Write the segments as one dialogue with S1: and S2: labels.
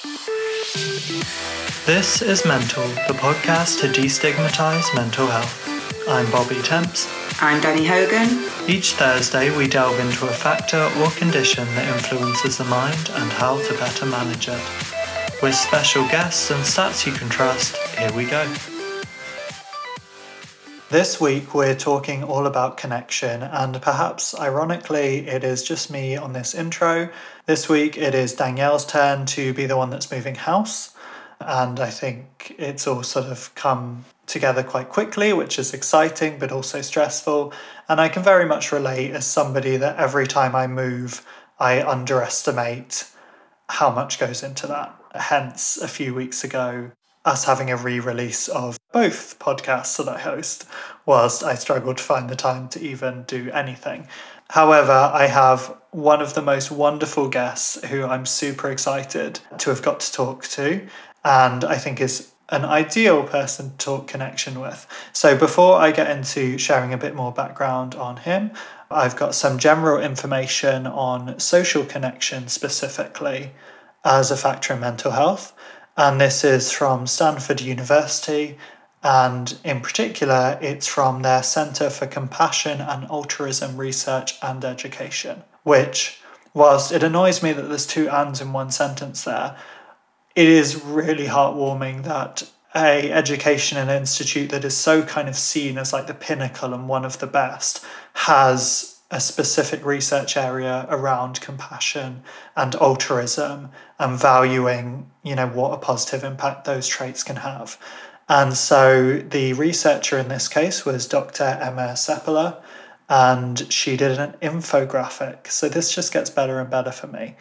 S1: This is Mental, the podcast to destigmatise mental health. I'm Bobby Temps.
S2: I'm Danny Hogan.
S1: Each Thursday we delve into a factor or condition that influences the mind and how to better manage it. With special guests and stats you can trust, here we go. This week we're talking all about connection, and perhaps ironically it is just me on this intro. This week it is Danielle's turn to be the one that's moving house, and I think it's all sort of come together quite quickly, which is exciting but also stressful, and I can very much relate as somebody that every time I move I underestimate how much goes into that. Hence, a few weeks ago, us having a re-release of both podcasts that I host, whilst I struggled to find the time to even do anything. However, I have one of the most wonderful guests who I'm super excited to have got to talk to, and I think is an ideal person to talk connection with. So before I get into sharing a bit more background on him, I've got some general information on social connection specifically as a factor in mental health. And this is from Stanford University, and in particular, it's from their Centre for Compassion and Altruism Research and Education, which, whilst it annoys me that there's two ands in one sentence there, it is really heartwarming that a education and institute that is so kind of seen as like the pinnacle and one of the best has a specific research area around compassion and altruism and valuing, what a positive impact those traits can have. And so the researcher in this case was Dr. Emma Seppala, and she did an infographic. So this just gets better and better for me.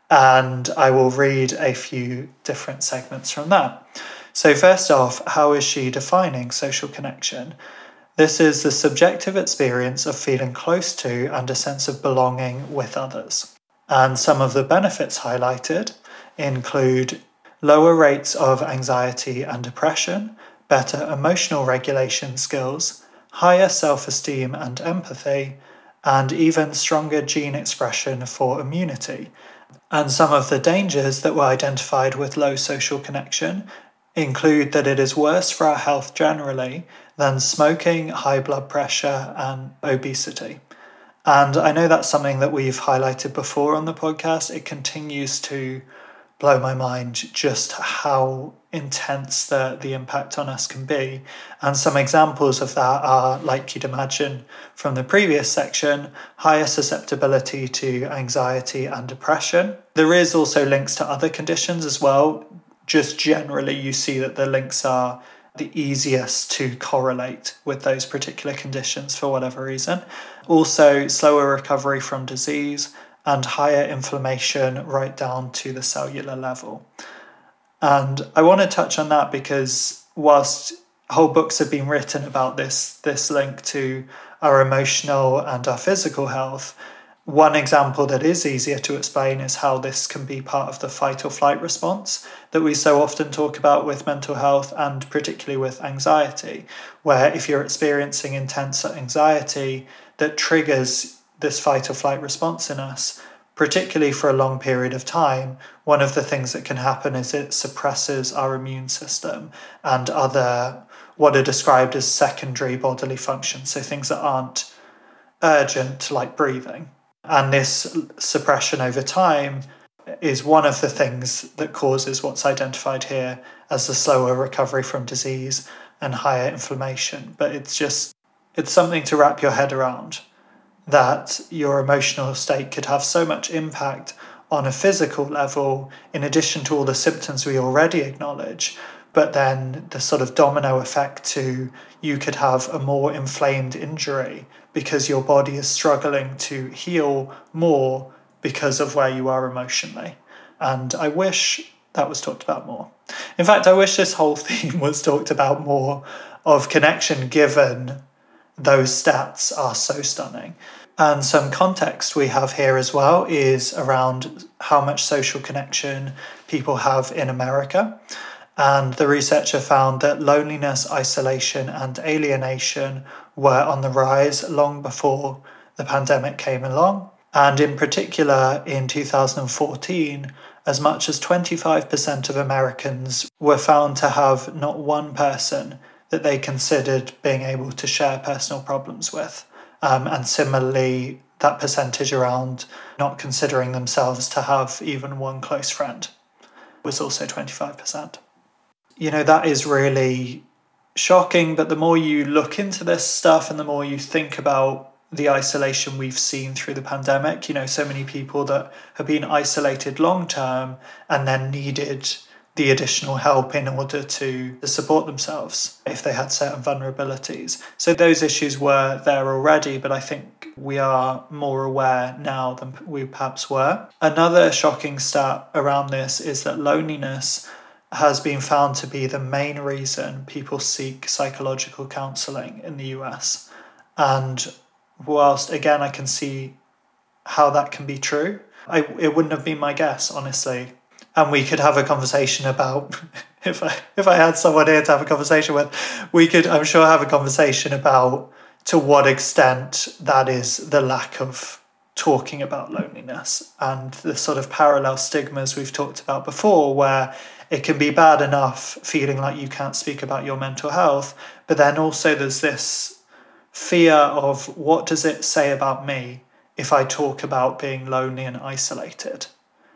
S1: And I will read a few different segments from that. So first off, how is she defining social connection? This is the subjective experience of feeling close to and a sense of belonging with others. And some of the benefits highlighted include lower rates of anxiety and depression, better emotional regulation skills, higher self-esteem and empathy, and even stronger gene expression for immunity. And some of the dangers that were identified with low social connection include that it is worse for our health generally than smoking, high blood pressure, and obesity. And I know that's something that we've highlighted before on the podcast. It continues to blow my mind just how intense the impact on us can be. And some examples of that are, like you'd imagine from the previous section, higher susceptibility to anxiety and depression. There is also links to other conditions as well. Just generally, you see that the links are the easiest to correlate with those particular conditions for whatever reason. Also, slower recovery from disease and higher inflammation right down to the cellular level. And I want to touch on that because whilst whole books have been written about this link to our emotional and our physical health, one example that is easier to explain is how this can be part of the fight or flight response that we so often talk about with mental health and particularly with anxiety, where if you're experiencing intense anxiety that triggers this fight or flight response in us, particularly for a long period of time, one of the things that can happen is it suppresses our immune system and other what are described as secondary bodily functions, so things that aren't urgent like breathing. And this suppression over time is one of the things that causes what's identified here as the slower recovery from disease and higher inflammation. But it's something to wrap your head around, that your emotional state could have so much impact on a physical level, in addition to all the symptoms we already acknowledge, but then the sort of domino effect to you could have a more inflamed injury because your body is struggling to heal more because of where you are emotionally. And I wish that was talked about more. In fact, I wish this whole theme was talked about more of connection, given those stats are so stunning. And some context we have here as well is around how much social connection people have in America. And the researcher found that loneliness, isolation, and alienation were on the rise long before the pandemic came along. And in particular, in 2014, as much as 25% of Americans were found to have not one person that they considered being able to share personal problems with. And similarly, that percentage around not considering themselves to have even one close friend was also 25%. That is really shocking, but the more you look into this stuff and the more you think about the isolation we've seen through the pandemic, so many people that have been isolated long term and then needed the additional help in order to support themselves if they had certain vulnerabilities. So those issues were there already, but I think we are more aware now than we perhaps were. Another shocking stat around this is that loneliness has been found to be the main reason people seek psychological counselling in the US. And whilst, again, I can see how that can be true, it wouldn't have been my guess, honestly. And we could have a conversation about, if I had someone here to have a conversation with, we could, I'm sure, have a conversation about to what extent that is the lack of talking about loneliness and the sort of parallel stigmas we've talked about before, where it can be bad enough feeling like you can't speak about your mental health, but then also there's this fear of what does it say about me if I talk about being lonely and isolated?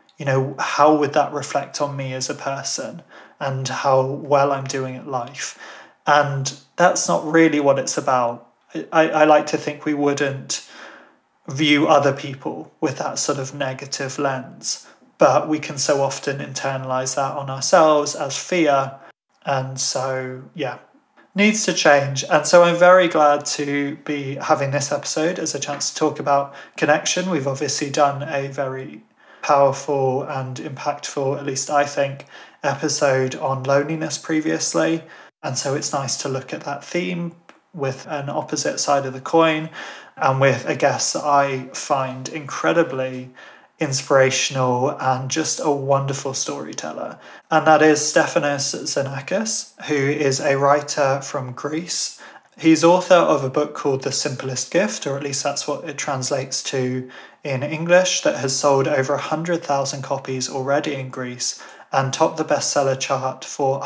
S1: How would that reflect on me as a person and how well I'm doing at life? And that's not really what it's about. I like to think we wouldn't view other people with that sort of negative lens, but we can so often internalize that on ourselves as fear. And so, needs to change. And so I'm very glad to be having this episode as a chance to talk about connection. We've obviously done a very powerful and impactful, at least I think, episode on loneliness previously. And so it's nice to look at that theme with an opposite side of the coin and with a guest that I find incredibly inspirational and just a wonderful storyteller. And that is Stefanos Xenakis, who is a writer from Greece. He's author of a book called The Simplest Gift, or at least that's what it translates to in English, that has sold over 100,000 copies already in Greece and topped the bestseller chart for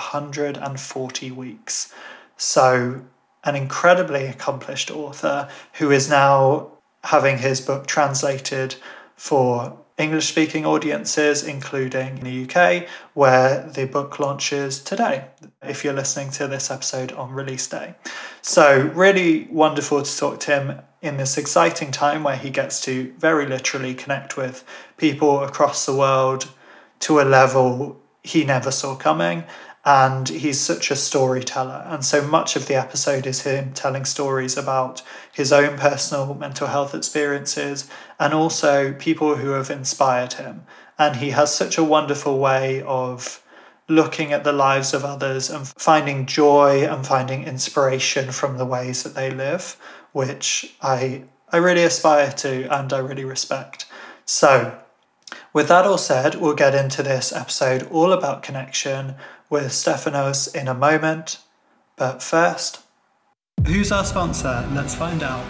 S1: 140 weeks. So an incredibly accomplished author who is now having his book translated for English-speaking audiences, including in the UK, where the book launches today, if you're listening to this episode on release day. So really wonderful to talk to him in this exciting time where he gets to very literally connect with people across the world to a level he never saw coming. And he's such a storyteller. And so much of the episode is him telling stories about his own personal mental health experiences and also people who have inspired him. And he has such a wonderful way of looking at the lives of others and finding joy and finding inspiration from the ways that they live, which I really aspire to and I really respect. So with that all said, we'll get into this episode all about connection with Stefanos in a moment. But first, who's our sponsor? Let's find out.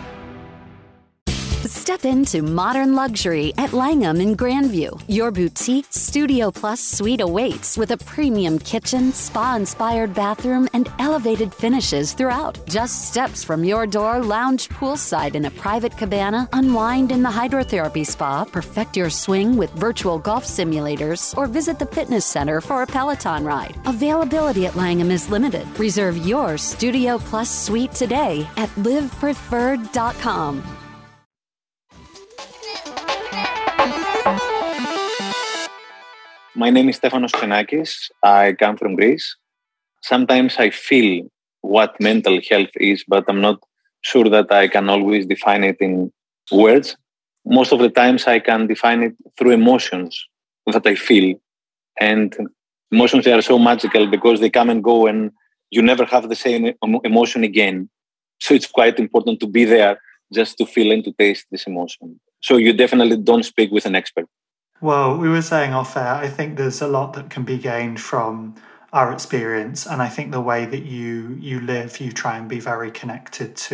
S2: Step into modern luxury at Langham in Grandview. Your boutique Studio Plus suite awaits with a premium kitchen, spa-inspired bathroom, and elevated finishes throughout. Just steps from your door, lounge poolside in a private cabana, unwind in the hydrotherapy spa, perfect your swing with virtual golf simulators, or visit the fitness center for a Peloton ride. Availability at Langham is limited. Reserve your Studio Plus suite today at livepreferred.com.
S3: My name is Stefanos Xenakis. I come from Greece. Sometimes I feel what mental health is, but I'm not sure that I can always define it in words. Most of the times I can define it through emotions that I feel. And emotions, they are so magical because they come and go and you never have the same emotion again. So it's quite important to be there just to feel and to taste this emotion. So you definitely don't speak with an expert.
S1: Well, we were saying off air, I think there's a lot that can be gained from our experience. And I think the way that you live, you try and be very connected to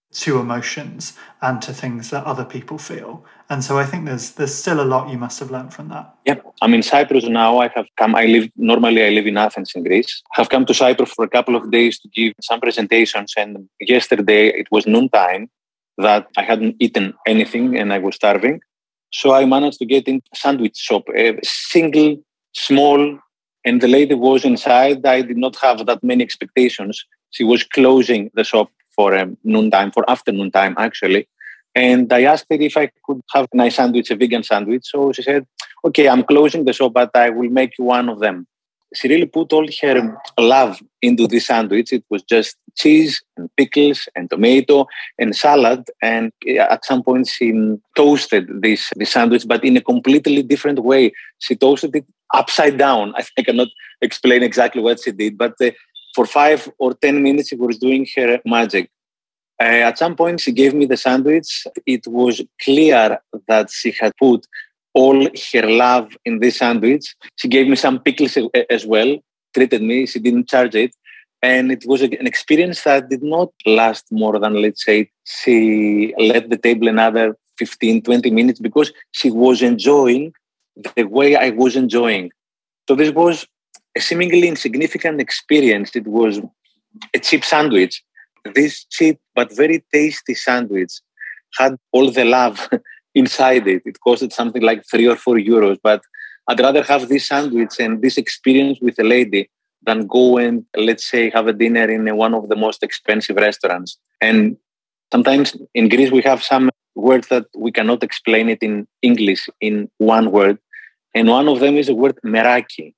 S1: to emotions and to things that other people feel. And so I think there's still a lot you must have learned from that.
S3: Yeah, I'm in Cyprus now. I live in Athens in Greece. I have come to Cyprus for a couple of days to give some presentations. And yesterday it was noontime that I hadn't eaten anything and I was starving. So I managed to get in a sandwich shop, a single, small, and the lady was inside. I did not have that many expectations. She was closing the shop for afternoon time, actually. And I asked her if I could have a nice sandwich, a vegan sandwich. So she said, okay, I'm closing the shop, but I will make you one of them. She really put all her love into this sandwich. It was just cheese and pickles and tomato and salad. And at some point, she toasted this sandwich, but in a completely different way. She toasted it upside down. I cannot explain exactly what she did, but for 5 or 10 minutes, she was doing her magic. At some point, she gave me the sandwich. It was clear that she had put all her love in this sandwich. She gave me some pickles as well, treated me. She didn't charge it. And it was an experience that did not last more than, let's say, she left the table another 15, 20 minutes because she was enjoying the way I was enjoying. So this was a seemingly insignificant experience. It was a cheap sandwich. This cheap but very tasty sandwich had all the love inside it. It costed something like 3 or 4 euros, but I'd rather have this sandwich and this experience with a lady than go and, let's say, have a dinner in one of the most expensive restaurants. And sometimes in Greece, we have some words that we cannot explain it in English in one word. And one of them is the word meraki,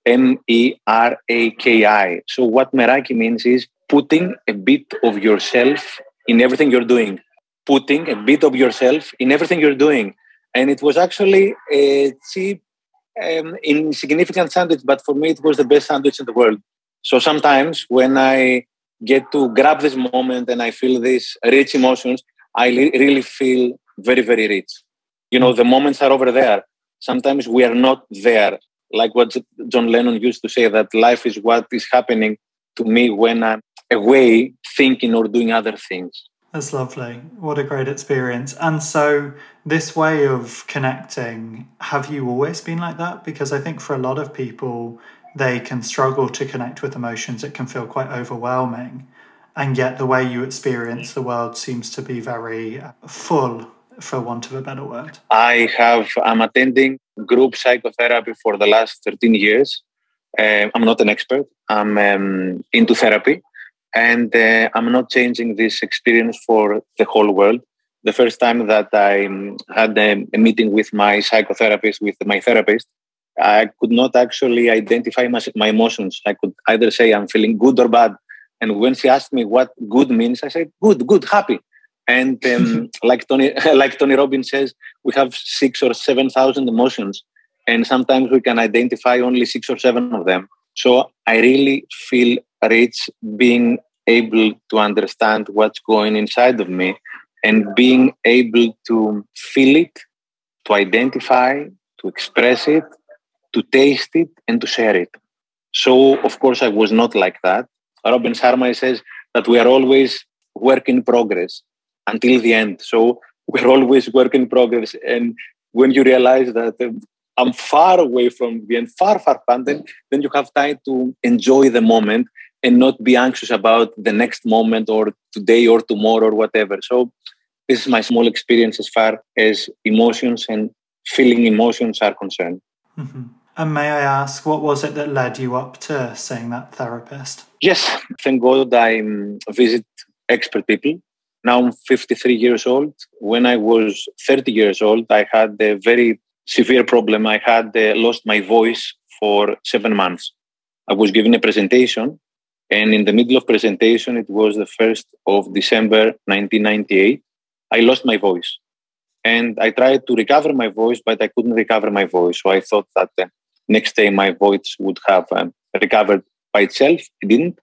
S3: M-E-R-A-K-I. So what meraki means is putting a bit of yourself in everything you're doing. Putting a bit of yourself in everything you're doing. And it was actually a cheap, insignificant sandwich, but for me, it was the best sandwich in the world. So sometimes when I get to grab this moment and I feel these rich emotions, I really feel very, very rich. You know, the moments are over there. Sometimes we are not there. Like what John Lennon used to say, that life is what is happening to me when I'm away thinking or doing other things.
S1: That's lovely. What a great experience. And so this way of connecting, have you always been like that? Because I think for a lot of people, they can struggle to connect with emotions. It can feel quite overwhelming. And yet the way you experience the world seems to be very full, for want of a better word.
S3: I'm attending group psychotherapy for the last 13 years. I'm not an expert. I'm into therapy. And I'm not changing this experience for the whole world. The first time that I had a meeting with my psychotherapist, with my therapist, I could not actually identify my emotions. I could either say I'm feeling good or bad. And when she asked me what good means, I said, good, happy. And like Tony Robbins says, we have 6,000 or 7,000 emotions. And sometimes we can identify only 6 or 7 of them. So I really feel rich being able to understand what's going inside of me and being able to feel it, to identify, to express it, to taste it, and to share it. So, of course, I was not like that. Robin Sharma says that we are always work in progress until the end. So we're always work in progress. And when you realize that I'm far away from the end, far far, then you have time to enjoy the moment and not be anxious about the next moment or today or tomorrow or whatever. So this is my small experience as far as emotions and feeling emotions are concerned.
S1: Mm-hmm. And may I ask, what was it that led you up to seeing that therapist?
S3: Yes, thank God I visit expert people. Now I'm 53 years old. When I was 30 years old, I had a very severe problem. I had lost my voice for 7 months. I was given a presentation, and in the middle of presentation, it was the 1st of December, 1998, I lost my voice. And I tried to recover my voice, but I couldn't recover my voice. So I thought that the next day my voice would have recovered by itself. It didn't.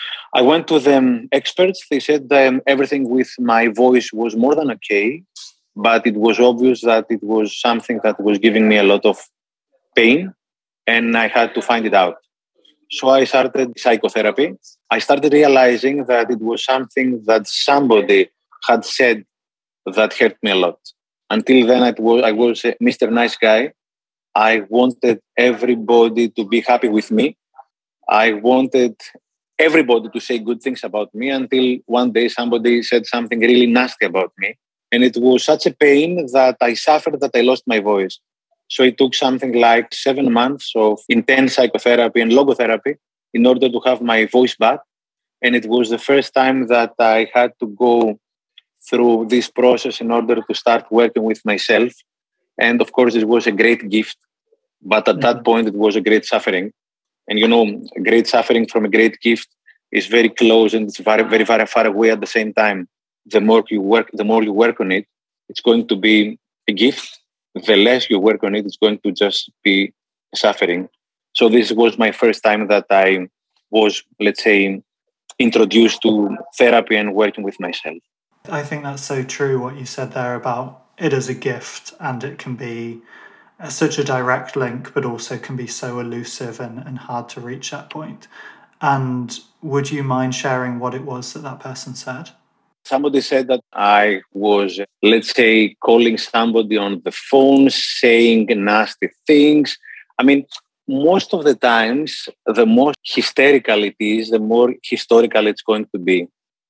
S3: I went to the experts. They said everything with my voice was more than okay, but it was obvious that it was something that was giving me a lot of pain, and I had to find it out. So I started psychotherapy. I started realizing that it was something that somebody had said that hurt me a lot. Until then, I was Mr. Nice Guy. I wanted everybody to be happy with me. I wanted everybody to say good things about me until one day somebody said something really nasty about me. And it was such a pain that I suffered that I lost my voice. So it took something like 7 months of intense psychotherapy and logotherapy in order to have my voice back. And it was the first time that I had to go through this process in order to start working with myself. And of course, it was a great gift. But at that point, it was a great suffering. And great suffering from a great gift is very close and it's very, very, very far away at the same time. The more you work on it, it's going to be a gift. The less you work on it, it's going to just be suffering. So this was my first time that I was, let's say, introduced to therapy and working with myself.
S1: I think that's so true what you said there about it as a gift, and it can be such a direct link, but also can be so elusive and hard to reach that point. And would you mind sharing what it was that person said?
S3: Somebody said that I was, let's say, calling somebody on the phone, saying nasty things. I mean, most of the times, the more hysterical it is, the more historical it's going to be.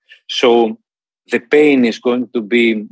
S3: So the pain is going to be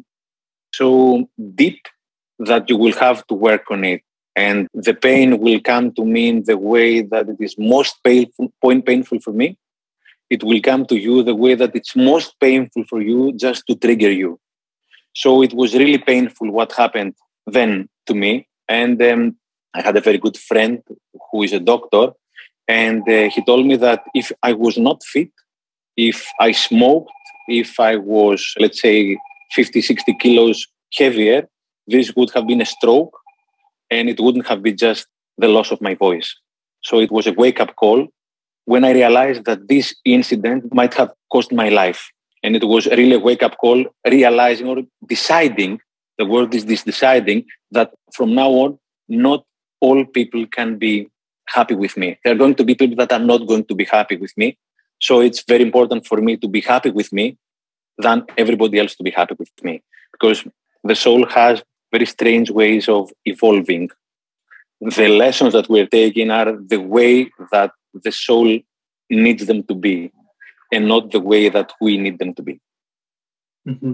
S3: so deep that you will have to work on it. And the pain will come to me in the way that it is most painful for me. It will come to you the way that it's most painful for you, just to trigger you. So it was really painful what happened then to me. And I had a very good friend who is a doctor. And he told me that if I was not fit, if I smoked, if I was, let's say, 50, 60 kilos heavier, this would have been a stroke. And it wouldn't have been just the loss of my voice. So it was a wake-up call when I realized that this incident might have cost my life. And it was really a wake-up call, realizing or deciding, the word is this, deciding that from now on, not all people can be happy with me. There are going to be people that are not going to be happy with me. So it's very important for me to be happy with me than everybody else to be happy with me. Because the soul has very strange ways of evolving. The lessons that we're taking are the way that the soul needs them to be and not the way that we need them to be.
S1: Mm-hmm.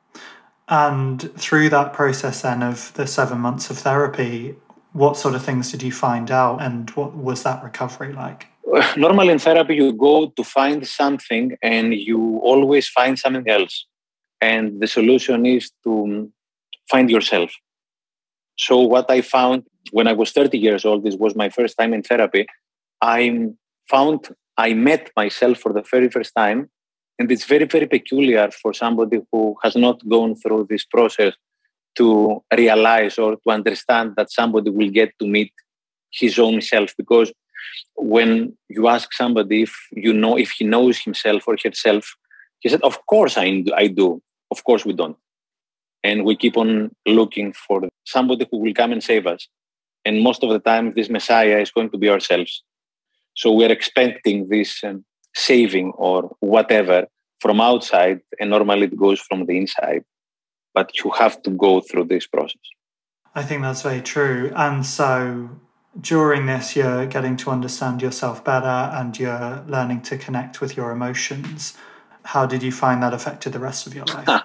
S1: And through that process then of the 7 months of therapy, what sort of things did you find out and what was that recovery like?
S3: Normally in therapy, you go to find something and you always find something else. And the solution is to find yourself. So what I found when I was 30 years old, this was my first time in therapy, I met myself for the very first time. And it's very, very peculiar for somebody who has not gone through this process to realize or to understand that somebody will get to meet his own self. Because when you ask somebody if he knows himself or herself, he said, of course I do. Of course we don't. And we keep on looking for somebody who will come and save us. And most of the time, this Messiah is going to be ourselves. So we're expecting this saving or whatever from outside, and normally it goes from the inside. But you have to go through this process.
S1: I think that's very true. And so during this, you're getting to understand yourself better and you're learning to connect with your emotions. How did you find that affected the rest of your life?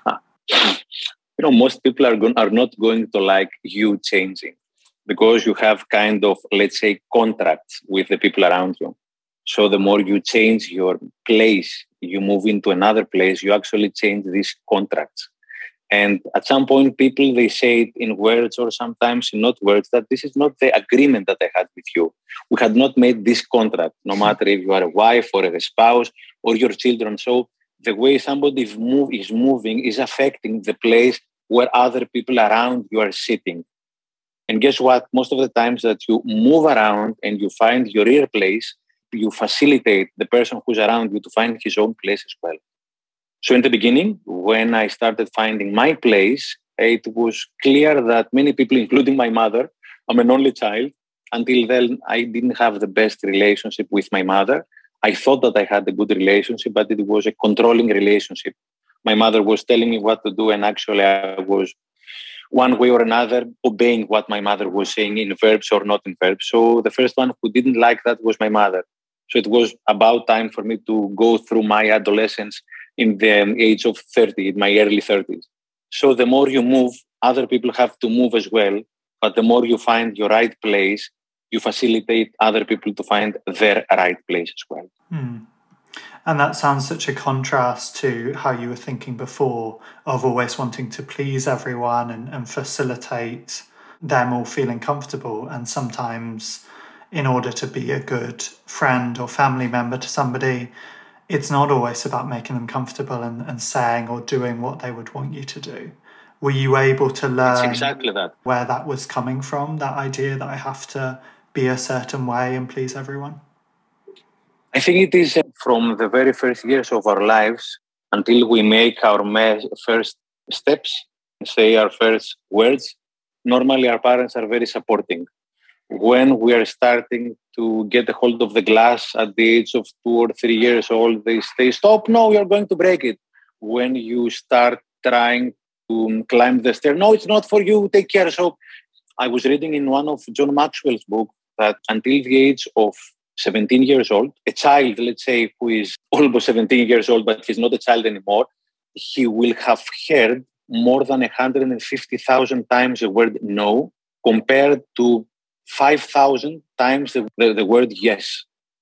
S3: Most people are not going to like you changing because you have kind of, let's say, contracts with the people around you. So the more you change your place, you move into another place, you actually change these contracts. And at some point, people, they say it in words or sometimes in not words, that this is not the agreement that I had with you. We had not made this contract, no matter if you are a wife or a spouse or your children. So the way somebody is moving is affecting the place where other people around you are sitting. And guess what? Most of the times that you move around and you find your real place, you facilitate the person who's around you to find his own place as well. So in the beginning, when I started finding my place, it was clear that many people, including my mother, I'm an only child. Until then, I didn't have the best relationship with my mother. I thought that I had a good relationship, but it was a controlling relationship. my mother was telling me what to do, and actually I was one way or another obeying what my mother was saying in verbs or not in verbs. So the first one who didn't like that was my mother. So it was about time for me to go through my adolescence in the age of 30, in my early 30s. So the more you move, other people have to move as well. But the more you find your right place, you facilitate other people to find their right place as well.
S1: And that sounds such a contrast to how you were thinking before of always wanting to please everyone and facilitate them all feeling comfortable. And sometimes in order to be a good friend or family member to somebody, it's not always about making them comfortable and saying or doing what they would want you to do. Were you able to learn
S3: exactly that.
S1: Where that was coming from, that idea that I have to be a certain way and please everyone?
S3: I think it is from the very first years of our lives until we make our first steps, say our first words. Normally, our parents are very supporting. When we are starting to get a hold of the glass at the age of 2 or 3 years old, they say, "Stop, no, you're going to break it." When you start trying to climb the stair, "No, it's not for you, take care." So I was reading in one of John Maxwell's books that until the age of 17 years old, a child, let's say, who is almost 17 years old, but he's not a child anymore, he will have heard more than 150,000 times the word no compared to 5,000 times the word yes.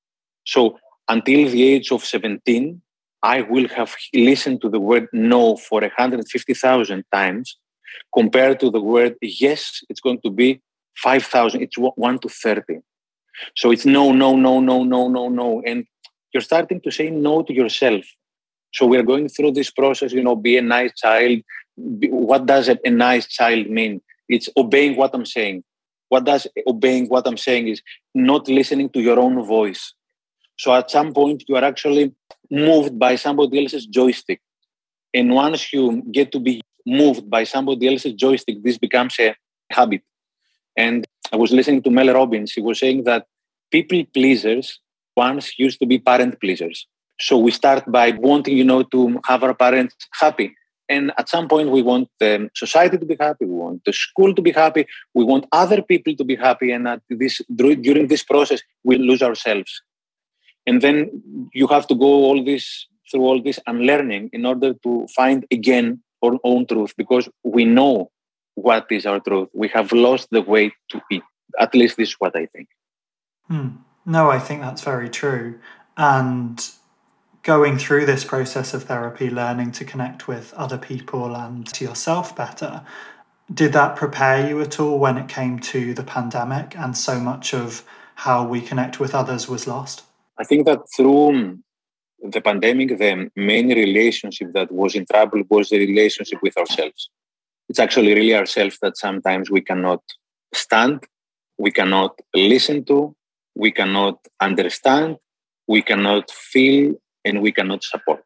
S3: So until the age of 17, I will have listened to the word no for 150,000 times compared to the word yes, it's going to be 5,000. It's 1 to 30. So it's no, no, no, no, no, no, no. And you're starting to say no to yourself. So we're going through this process, be a nice child. What does a nice child mean? It's obeying what I'm saying. What does obeying what I'm saying is not listening to your own voice. So at some point, you are actually moved by somebody else's joystick. And once you get to be moved by somebody else's joystick, this becomes a habit. And I was listening to Mel Robbins. He was saying that people pleasers once used to be parent pleasers. So we start by wanting, to have our parents happy. And at some point, we want the society to be happy. We want the school to be happy. We want other people to be happy. And during this process, we lose ourselves. And then you have to go through all this unlearning in order to find again our own truth, because we know what is our truth. We have lost the way to it. At least this is what I think.
S1: No, I think that's very true. And going through this process of therapy, learning to connect with other people and to yourself better, did that prepare you at all when it came to the pandemic and so much of how we connect with others was lost?
S3: I think that through the pandemic, the main relationship that was in trouble was the relationship with ourselves. It's actually really ourselves that sometimes we cannot stand, we cannot listen to, we cannot understand, we cannot feel, and we cannot support.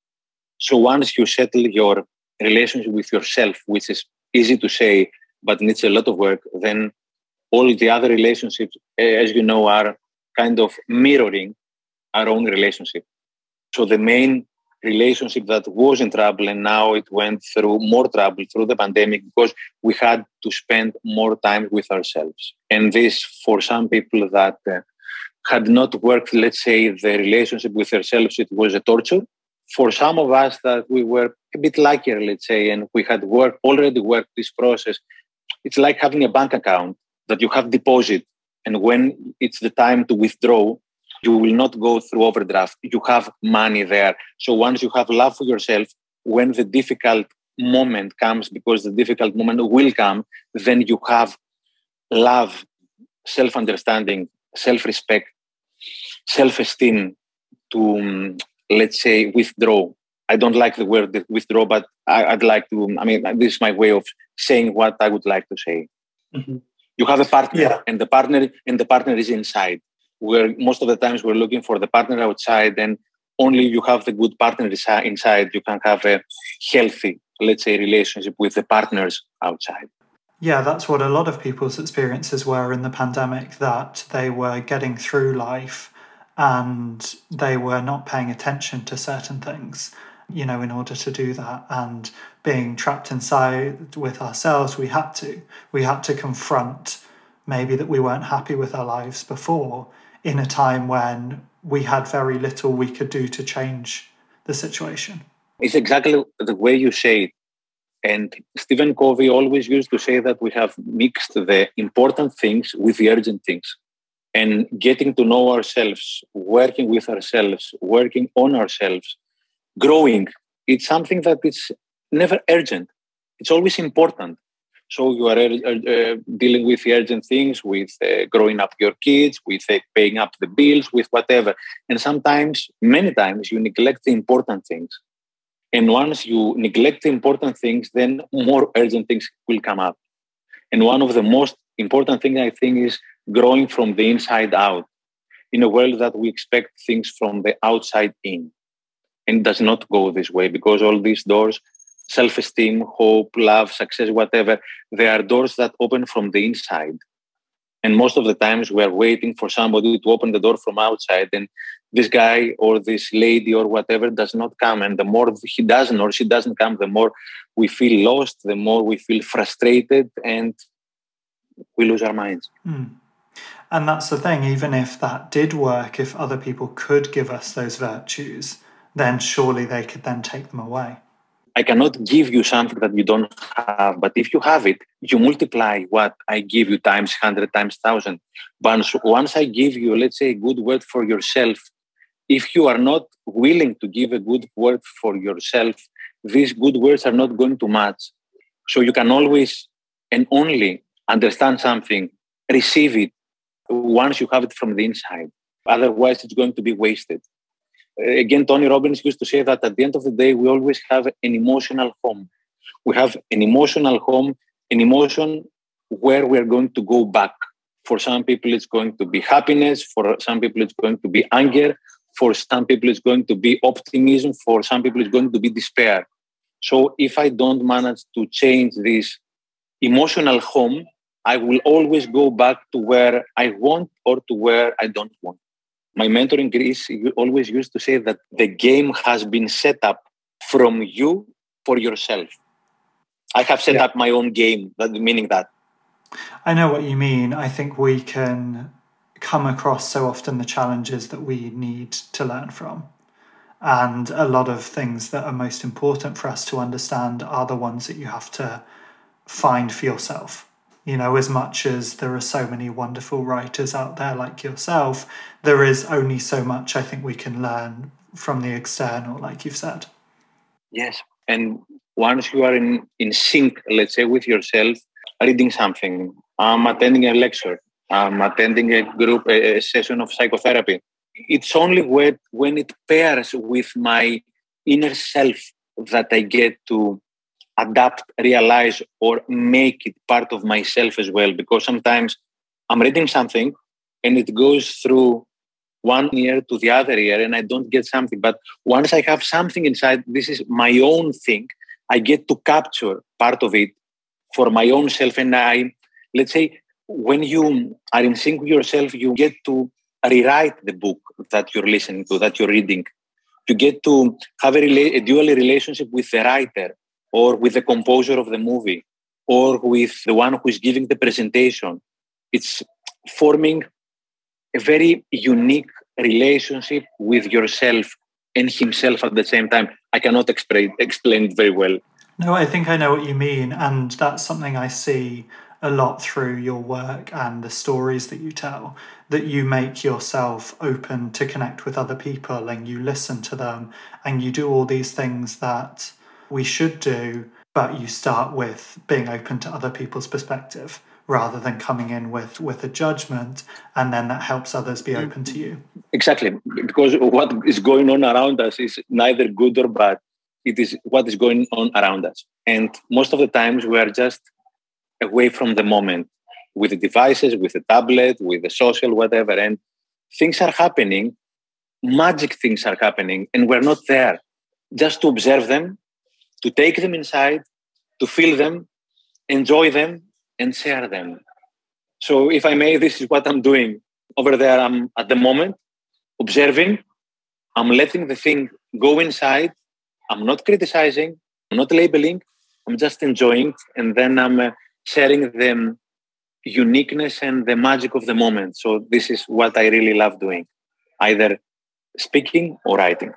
S3: So once you settle your relationship with yourself, which is easy to say, but needs a lot of work, then all the other relationships, as you know, are kind of mirroring our own relationship. So the main relationship that was in trouble, and now it went through more trouble through the pandemic because we had to spend more time with ourselves. And this, for some people that had not worked, let's say, the relationship with themselves, it was a torture. For some of us that we were a bit luckier, let's say, and we had already worked this process, it's like having a bank account that you have deposit. And when it's the time to withdraw, you will not go through overdraft. You have money there. So once you have love for yourself, when the difficult moment comes, because the difficult moment will come, then you have love, self-understanding, self-respect, self-esteem to, let's say, withdraw. I don't like the word withdraw, but I'd like to, this is my way of saying what I would like to say. Mm-hmm. You have a partner, and the partner is inside. Where most of the times we're looking for the partner outside, and only you have the good partner inside, you can have a healthy, let's say, relationship with the partners outside.
S1: Yeah, that's what a lot of people's experiences were in the pandemic, that they were getting through life and they were not paying attention to certain things. in order to do that. And being trapped inside with ourselves, we had to confront maybe that we weren't happy with our lives before, in a time when we had very little we could do to change the situation.
S3: It's exactly the way you say it. And Stephen Covey always used to say that we have mixed the important things with the urgent things. And getting to know ourselves, working with ourselves, working on ourselves, growing, it's something that is never urgent. It's always important. So you are dealing with the urgent things, with growing up your kids, with paying up the bills, with whatever. And sometimes, many times, you neglect the important things. And once you neglect the important things, then more urgent things will come up. And one of the most important things, I think, is growing from the inside out in a world that we expect things from the outside in. And it does not go this way, because all these doors, self-esteem, hope, love, success, whatever, they are doors that open from the inside. And most of the times we are waiting for somebody to open the door from outside, and this guy or this lady or whatever does not come. And the more he doesn't or she doesn't come, the more we feel lost, the more we feel frustrated, and we lose our minds.
S1: And that's the thing, even if that did work, if other people could give us those virtues, then surely they could then take them away.
S3: I cannot give you something that you don't have, but if you have it, you multiply what I give you times 100, times 1,000. But once I give you, let's say, a good word for yourself, if you are not willing to give a good word for yourself, these good words are not going to match. So you can always and only understand something, receive it once you have it from the inside. Otherwise, it's going to be wasted. Again, Tony Robbins used to say that at the end of the day, we always have an emotional home. We have an emotional home, an emotion where we're going to go back. For some people, it's going to be happiness. For some people, it's going to be anger. For some people, it's going to be optimism. For some people, it's going to be despair. So if I don't manage to change this emotional home, I will always go back to where I want or to where I don't want. My mentor in Greece always used to say that the game has been set up from you for yourself. I have set up my own game, meaning that.
S1: I know what you mean. I think we can come across so often the challenges that we need to learn from. And a lot of things that are most important for us to understand are the ones that you have to find for yourself. As much as there are so many wonderful writers out there like yourself, there is only so much I think we can learn from the external, like you've said.
S3: Yes. And once you are in sync, let's say, with yourself, reading something, I'm attending a lecture, I'm attending a session of psychotherapy. It's only when it pairs with my inner self that I get to adapt, realize, or make it part of myself as well. Because sometimes I'm reading something and it goes through one ear to the other ear and I don't get something. But once I have something inside, this is my own thing, I get to capture part of it for my own self. And let's say, when you are in sync with yourself, you get to rewrite the book that you're listening to, that you're reading. You get to have a dual relationship with the writer, or with the composer of the movie, or with the one who is giving the presentation. It's forming a very unique relationship with yourself and himself at the same time. I cannot explain it very well.
S1: No, I think I know what you mean. And that's something I see a lot through your work and the stories that you tell, that you make yourself open to connect with other people and you listen to them and you do all these things that we should do, but you start with being open to other people's perspective rather than coming in with a judgment, and then that helps others be open to you.
S3: Exactly, because what is going on around us is neither good or bad. It is what is going on around us. And most of the times we are just away from the moment with the devices, with the tablet, with the social, whatever, and things are happening, magic things are happening, and we're not there just to observe them, to take them inside, to feel them, enjoy them, and share them. So if I may, this is what I'm doing. Over there, I'm at the moment, observing, I'm letting the thing go inside, I'm not criticizing, I'm not labeling, I'm just enjoying, and then I'm sharing the uniqueness and the magic of the moment. So this is what I really love doing, either speaking or writing.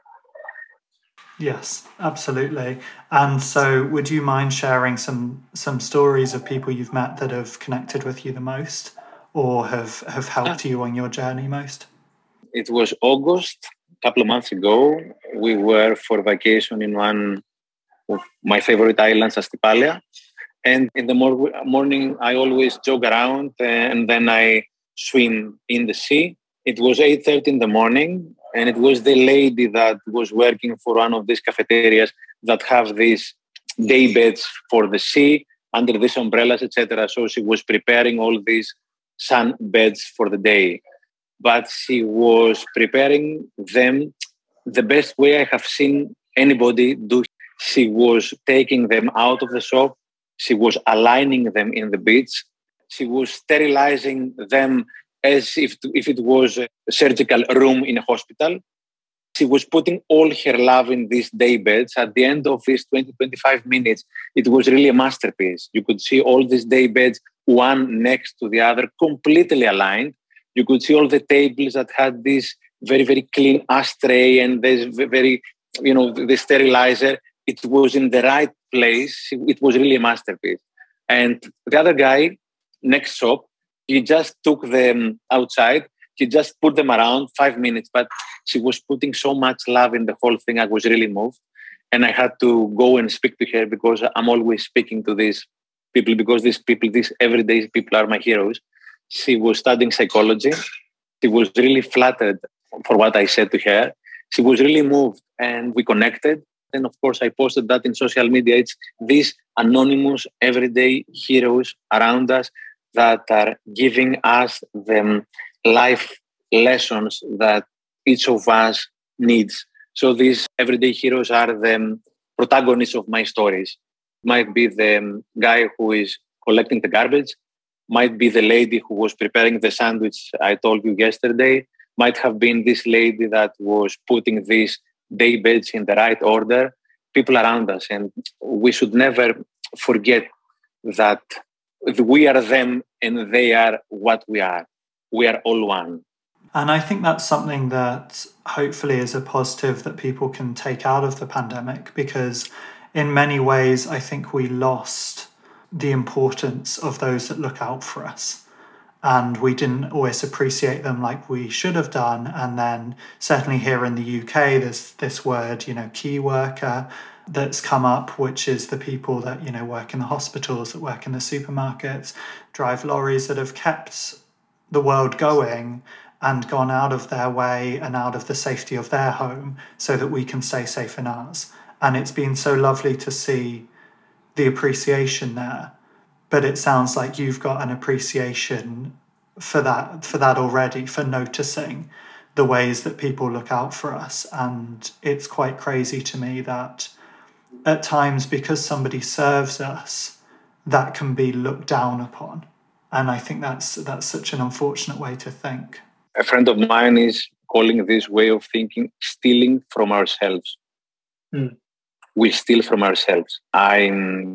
S1: Yes, absolutely. And so would you mind sharing some stories of people you've met that have connected with you the most or have helped you on your journey most?
S3: It was August, a couple of months ago. We were for vacation in one of my favorite islands, Astypalea. And in the morning, I always jog around and then I swim in the sea. It was 8:30 in the morning, and it was the lady that was working for one of these cafeterias that have these day beds for the sea under these umbrellas, etc. So she was preparing all these sun beds for the day. But she was preparing them the best way I have seen anybody do. She was taking them out of the shop. She was aligning them in the beach. She was sterilizing them as if it was a surgical room in a hospital. She was putting all her love in these day beds. At the end of these 20-25 minutes, it was really a masterpiece. You could see all these day beds, one next to the other, completely aligned. You could see all the tables that had this very, very clean ashtray and this very, the sterilizer. It was in the right place. It was really a masterpiece. And the other guy, next shop, he just took them outside. He just put them around 5 minutes, but she was putting so much love in the whole thing. I was really moved. And I had to go and speak to her because I'm always speaking to these people because these everyday people are my heroes. She was studying psychology. She was really flattered for what I said to her. She was really moved and we connected. And of course, I posted that in social media. It's these anonymous everyday heroes around us that are giving us the life lessons that each of us needs. So these everyday heroes are the protagonists of my stories. Might be the guy who is collecting the garbage, might be the lady who was preparing the sandwich I told you yesterday, might have been this lady that was putting these day beds in the right order, people around us. And we should never forget that we are them and they are what we are. We are all one.
S1: And I think that's something that hopefully is a positive that people can take out of the pandemic, because in many ways, I think we lost the importance of those that look out for us. And we didn't always appreciate them like we should have done. And then certainly here in the UK, there's this word, key worker that's come up, which is the people that, work in the hospitals, that work in the supermarkets, drive lorries, that have kept the world going and gone out of their way and out of the safety of their home so that we can stay safe in ours. And it's been so lovely to see the appreciation there. But it sounds like you've got an appreciation for that already, for noticing the ways that people look out for us. And it's quite crazy to me that at times, because somebody serves us, that can be looked down upon. And I think that's such an unfortunate way to think.
S3: A friend of mine is calling this way of thinking stealing from ourselves. We steal from ourselves. I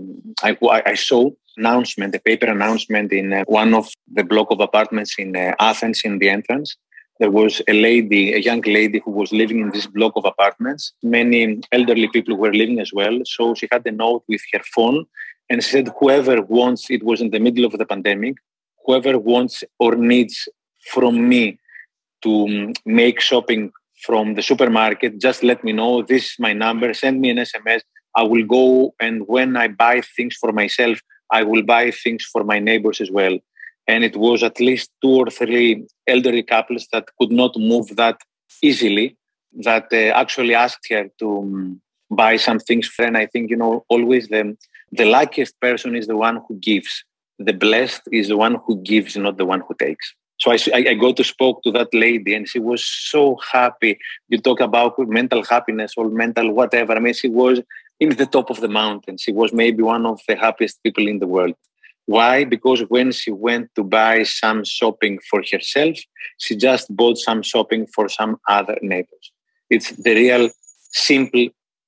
S3: saw a paper announcement in one of the block of apartments in Athens. In the entrance, there was a young lady who was living in this block of apartments. Many elderly people were living as well. So she had a note with her phone and she said, whoever wants, it was in the middle of the pandemic, whoever wants or needs from me to make shopping from the supermarket, just let me know. This is my number. Send me an SMS. I will go, and when I buy things for myself, I will buy things for my neighbors as well. And it was at least 2 or 3 elderly couples that could not move that easily, that actually asked her to buy some things. And I think, always the luckiest person is the one who gives. The blessed is the one who gives, not the one who takes. So I go to spoke to that lady and she was so happy. You talk about mental happiness or mental whatever. I mean, she was in the top of the mountain. She was maybe one of the happiest people in the world. Why? Because when she went to buy some shopping for herself, she just bought some shopping for some other neighbors. It's the real simple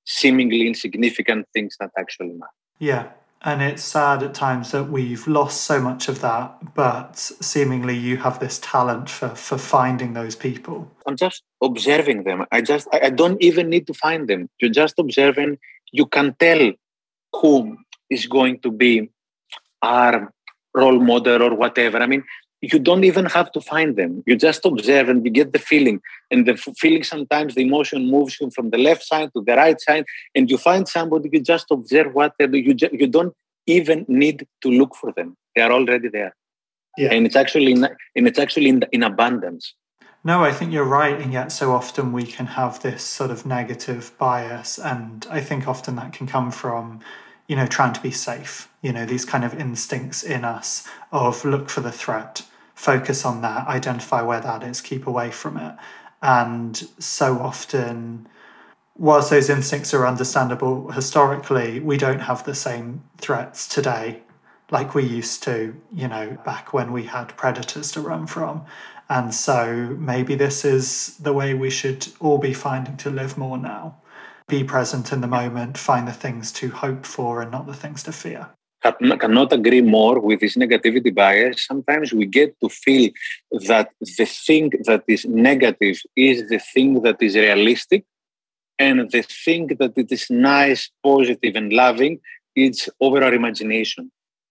S3: seemingly insignificant things that actually matter.
S1: Yeah. And it's sad at times that we've lost so much of that, but seemingly you have this talent for finding those people.
S3: I'm just observing them. I don't even need to find them. You're just observing. You can tell who is going to be our role model or whatever. I mean, you don't even have to find them. You just observe and you get the feeling. And the feeling, sometimes the emotion moves you from the left side to the right side, and you find somebody, you just observe what they do. You don't even need to look for them. They are already there. Yeah. And it's actually in abundance.
S1: No, I think you're right. And yet so often we can have this sort of negative bias. And I think often that can come from, trying to be safe, these kind of instincts in us of look for the threat, focus on that, identify where that is, keep away from it. And so often, whilst those instincts are understandable historically, we don't have the same threats today like we used to, back when we had predators to run from. And so maybe this is the way we should all be finding to live more now. Be present in the moment, find the things to hope for and not the things to fear.
S3: I cannot agree more with this negativity bias. Sometimes we get to feel that the thing that is negative is the thing that is realistic, and the thing that it is nice, positive, and loving, it's over our imagination.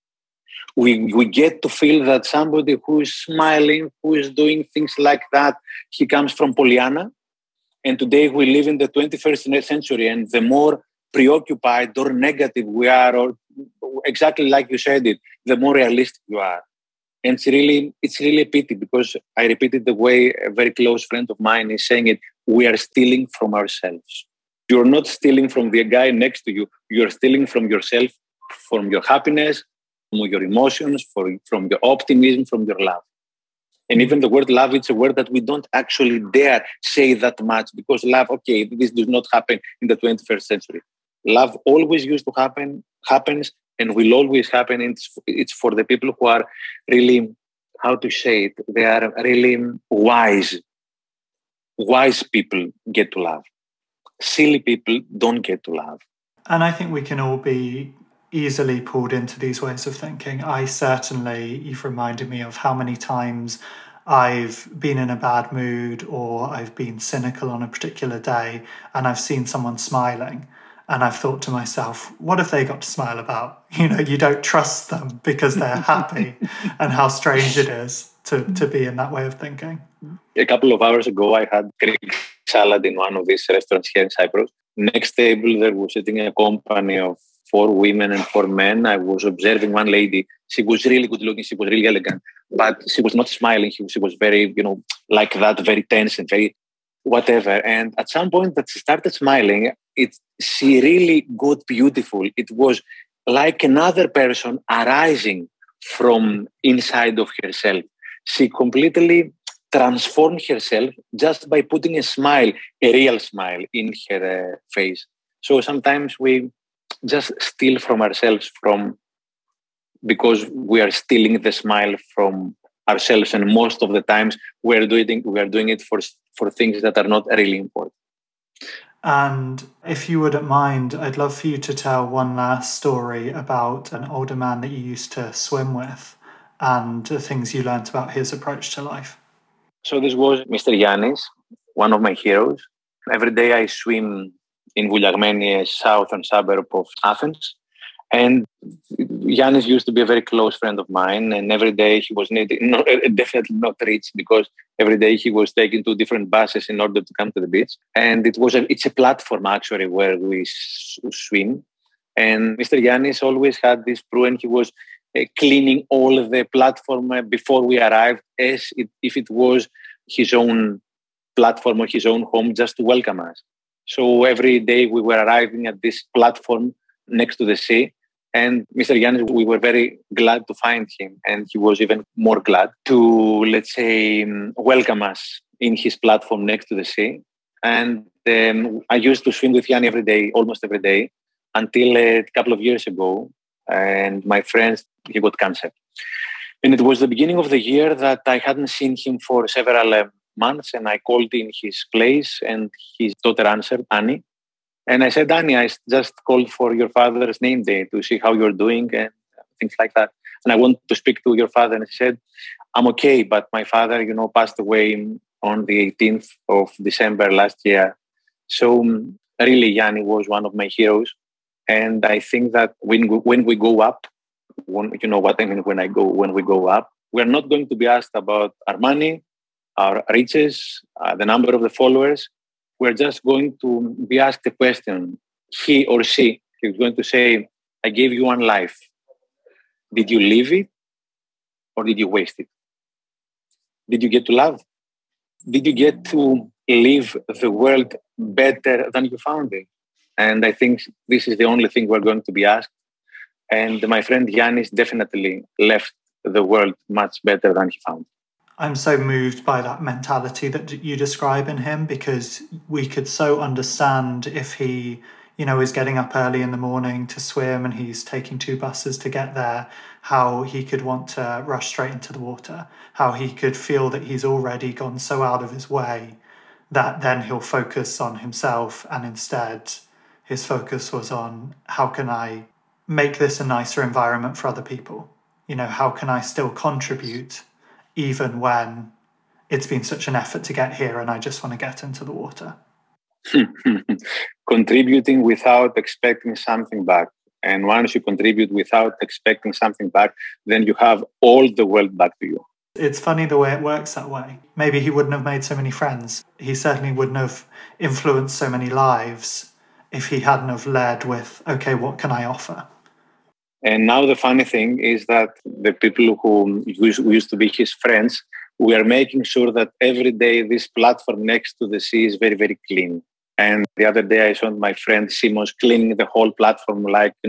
S3: We get to feel that somebody who is smiling, who is doing things like that, he comes from Pollyanna. And today we live in the 21st century, and the more preoccupied or negative we are, or exactly like you said it, the more realistic you are. And it's really a pity, because I repeat it the way a very close friend of mine is saying it, we are stealing from ourselves. You're not stealing from the guy next to you. You're stealing from yourself, from your happiness, from your emotions, from your optimism, from your love. And even the word love, it's a word that we don't actually dare say that much, because love, okay, this does not happen in the 21st century. Love always used to happens, and will always happen. It's for the people who are really, how to say it, they are really wise. Wise people get to love. Silly people don't get to love.
S1: And I think we can all be easily pulled into these ways of thinking. You've reminded me of how many times I've been in a bad mood, or I've been cynical on a particular day, and I've seen someone smiling, and I've thought to myself, what have they got to smile about? You don't trust them because they're happy. And how strange it is to be in that way of thinking.
S3: A couple of hours ago, I had Greek salad in one of these restaurants here in Cyprus. Next table, there was sitting a company of 4 women and 4 men. I was observing one lady. She was really good looking. She was really elegant, but she was not smiling. She was very, like that, very tense and very whatever. And at some point that she started smiling, she really got beautiful. It was like another person arising from inside of herself. She completely transformed herself just by putting a smile, a real smile, in her face. So sometimes we just steal from ourselves because we are stealing the smile from ourselves, and most of the times we are doing it for things that are not really important.
S1: And if you wouldn't mind, I'd love for you to tell one last story about an older man that you used to swim with and the things you learned about his approach to life.
S3: So this was Mr. Yannis, one of my heroes. Every day I swim in Vouliagmeni, a southern suburb of Athens. And Yannis used to be a very close friend of mine. And every day he was definitely not rich, because every day he was taking 2 different buses in order to come to the beach. And it's a platform actually where we swim. And Mr. Yannis always had this brew, and he was cleaning all the platform before we arrived, as if it was his own platform or his own home, just to welcome us. So every day we were arriving at this platform next to the sea. And Mr. Yannis, we were very glad to find him. And he was even more glad to, let's say, welcome us in his platform next to the sea. And I used to swim with Yannis every day, almost every day, until a couple of years ago. And my friend, he got cancer. And it was the beginning of the year that I hadn't seen him for several months. And I called in his place, and his daughter answered, Annie. And I said, Danny, I just called for your father's name day to see how you're doing and things like that. And I want to speak to your father. And he said, I'm okay, but my father, passed away on the 18th of December last year. So really, Yanni was one of my heroes. And I think that when we go up, you know what I mean, when we go up, we're not going to be asked about our money, our riches, the number of the followers. We're just going to be asked a question. He or she is going to say, I gave you one life. Did you live it or did you waste it? Did you get to love? Did you get to live the world better than you found it? And I think this is the only thing we're going to be asked. And my friend Yannis definitely left the world much better than he found.
S1: I'm so moved by that mentality that you describe in him, because we could so understand if he, is getting up early in the morning to swim and he's taking 2 buses to get there, how he could want to rush straight into the water, how he could feel that he's already gone so out of his way that then he'll focus on himself, and instead his focus was on, how can I make this a nicer environment for other people? How can I still contribute even when it's been such an effort to get here and I just want to get into the water?
S3: Contributing without expecting something back. And once you contribute without expecting something back, then you have all the world back to you.
S1: It's funny the way it works that way. Maybe he wouldn't have made so many friends. He certainly wouldn't have influenced so many lives if he hadn't have led with, okay, what can I offer?
S3: And now the funny thing is that the people who used to be his friends, we are making sure that every day this platform next to the sea is very, very clean. And the other day I saw my friend Simos cleaning the whole platform,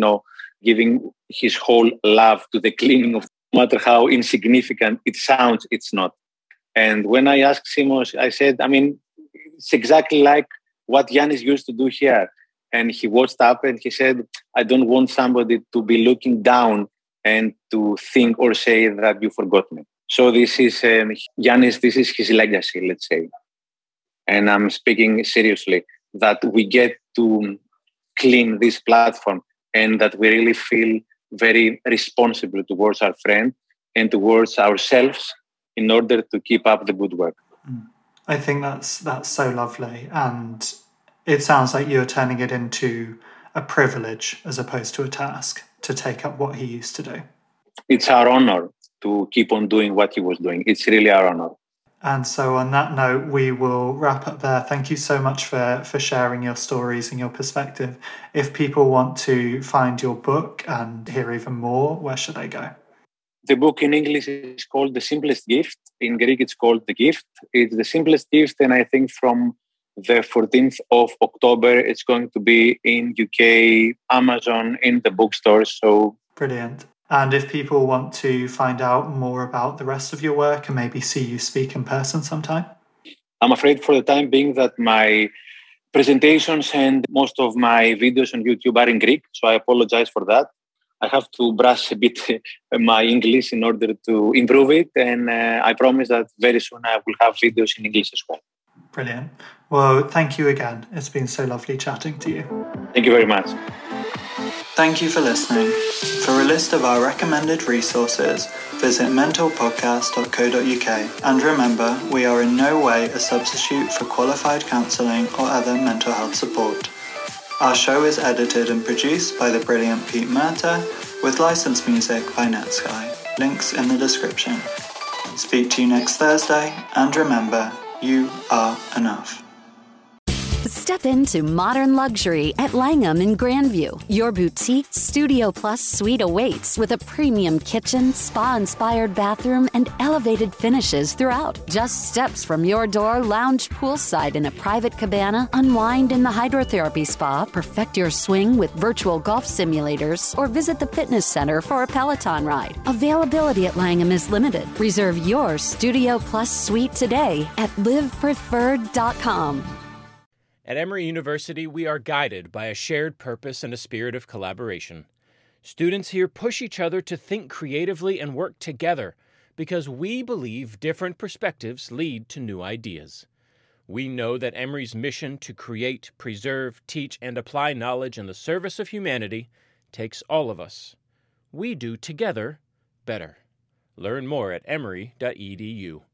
S3: giving his whole love to the cleaning of, no matter how insignificant it sounds, it's not. And when I asked Simos, I said, it's exactly like what Yannis used to do here. And he watched up and he said, I don't want somebody to be looking down and to think or say that you forgot me. So this is, Yannis, this is his legacy, let's say. And I'm speaking seriously, that we get to clean this platform and that we really feel very responsible towards our friend and towards ourselves in order to keep up the good work.
S1: I think that's so lovely. And it sounds like you're turning it into a privilege as opposed to a task to take up what he used to do.
S3: It's our honor to keep on doing what he was doing. It's really our honor.
S1: And so on that note, we will wrap up there. Thank you so much for sharing your stories and your perspective. If people want to find your book and hear even more, where should they go?
S3: The book in English is called The Simplest Gift. In Greek, it's called The Gift. It's the simplest gift, and I think from the 14th of October, it's going to be in UK, Amazon, in the bookstores. So
S1: brilliant. And if people want to find out more about the rest of your work and maybe see you speak in person sometime?
S3: I'm afraid for the time being that my presentations and most of my videos on YouTube are in Greek, so I apologize for that. I have to brush a bit my English in order to improve it, and I promise that very soon I will have videos in English as well.
S1: Brilliant. Well, thank you again. It's been so lovely chatting to you.
S3: Thank you very much.
S1: Thank you for listening. For a list of our recommended resources, visit mentalpodcast.co.uk. And remember, we are in no way a substitute for qualified counselling or other mental health support. Our show is edited and produced by the brilliant Pete Murta, with licensed music by Netsky. Links in the description. Speak to you next Thursday, and remember, you are enough.
S2: Step into modern luxury at Langham in Grandview. Your boutique Studio Plus suite awaits with a premium kitchen, spa-inspired bathroom, and elevated finishes throughout. Just steps from your door, lounge poolside in a private cabana, unwind in the hydrotherapy spa, perfect your swing with virtual golf simulators, or visit the fitness center for a Peloton ride. Availability at Langham is limited. Reserve your Studio Plus suite today at livepreferred.com.
S4: At Emory University, we are guided by a shared purpose and a spirit of collaboration. Students here push each other to think creatively and work together because we believe different perspectives lead to new ideas. We know that Emory's mission to create, preserve, teach, and apply knowledge in the service of humanity takes all of us. We do together better. Learn more at emory.edu.